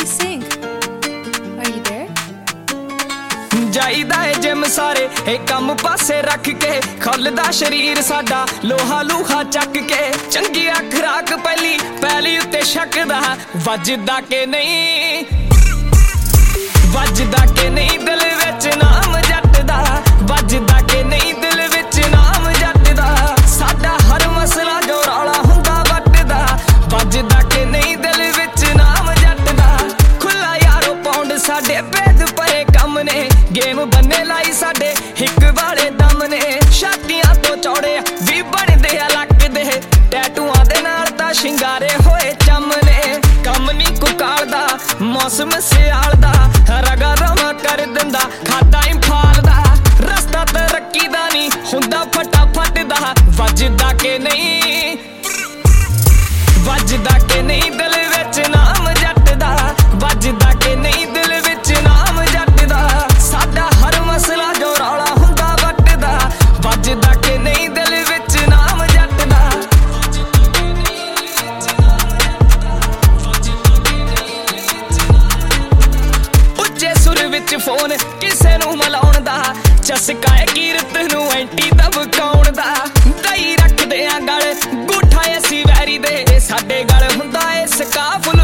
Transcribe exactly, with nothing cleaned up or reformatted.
sing. Are you there? ਜਾਈਦਾ ਏ gym ਸਾਰੇ ਇਹ ਕੰਮ ਪਾਸੇ ਰੱਖ ਕੇ ਖੁੱਲਦਾ ਸ਼ਰੀਰ ਸਾਡਾ ਲੋਹਾ ਲੂਹਾ ਚੱਕ ਕੇ ਚੰਗੀਆਂ ਖੁਰਾਕ ਪਹਿਲੀ ਪਹਿਲੀ ਉੱਤੇ ਛਕਦਾ ਵੱਜਦਾ ਕਿ ਨਹੀਂ ਵੱਜਦਾ ਕਿ ਨਹੀਂ ਦਿਲ ਵਿੱਚ ਨਾਮ ਜੱਟ ਦਾ ਵੱਜਦਾ ਕਿ ਨਹੀਂ ਦਿਲ ਵਿੱਚ ਨਾਮ ਜੱਟ ਦਾ ਸਾਡਾ ਹਰ ਮਸਲਾ ਜੋ ਰੌਲਾ ਹੁੰਦਾ ਵੱਟਦਾ ਵੱਜਦਾ ਕਿ ਨਹੀਂ ਦਿਲ ਵਿੱਚ ਨਾਮ ਜੱਟ ਦਾ ਖੁੱਲਾ ਯਾਰੋ ਪੌਂਡ ਸਾਡੇ ਭੇਦ ਪਰੇ ਕੰਮ ਨੇ ਗੇਮ ਬੰਨੇ ਲਾਈ ਸਾਡੇ ਹਿੱਕ ਵਾਲੇ ਦਮ ਨੇ ਛਾਤੀਆਂ ਤੋਂ ਚੌੜੇ ਵੀ ਬਣਦੇ ਆ ਲੱਕ ਦੇ ਟੈਟੂਆਂ ਦੇ ਨਾਲ ਤਾਂ ਸ਼ਿੰਗਾਰੇ ਹੋਏ ਚੰਮ ਨੇ ਕੰਮ ਨੀ ਕੁਕਾਲ ਦਾ ਮੌਸਮ ਸਿਆਲ ਦਾ ਰਗਾ ਰਵਾ ਕਰ ਦਿੰਦਾ ਖਾਦਾ ਇੰਫਾਲ ਦਾ ਰਸਤਾ ਤਰੱਕੀ ਦਾ ਨੀ ਹੁੰਦਾ ਫਟਾਫਟ ਦਾ ਵੱਜਦਾ ਕਿ ਨਹੀਂ ਵੱਜਦਾ ਕਿ ਨਹੀਂ ਦਿਲ ਵਿੱਚ ਨਾਮ ਜੱਟ ਦਾ ਵੱਜਦਾ ਕਿ ਨਹੀਂ ਦਿਲ ਵਿੱਚ ਨਾਮ ਜੱਟ ਦਾ ਸਾਡਾ ਹਰ ਮਸਲਾ ਜੋ ਰੌਲਾ ਹੁੰਦਾ ਵੱਟਦਾ ਵੱਜਦਾ ਕਿ ਨਹੀਂ ਦਿਲ ਵਿੱਚ ਨਾਮ ਜੱਟ ਦਾ ਉੱਚੇ ਸੁਰ ਵਿੱਚ ਫੋਨ ਕਿਸੇ ਨੂੰ ਮਲਾਉਣ ਦਾ ਚਸਕਾ ਏ ਕੀਰਤ ਨੂੰ ਐਂਟੀ ਦਬਕਾਉਣ ਦਾ ਦਈ ਰੱਖਦੇ ਆ ਗਲ ਗੂਠਾ ਅਸੀਂ ਵੈਰੀ ਦੇ ਸਾਡੇ ਗਲ ਹੁੰਦਾ ਏ ਸਕਾਫ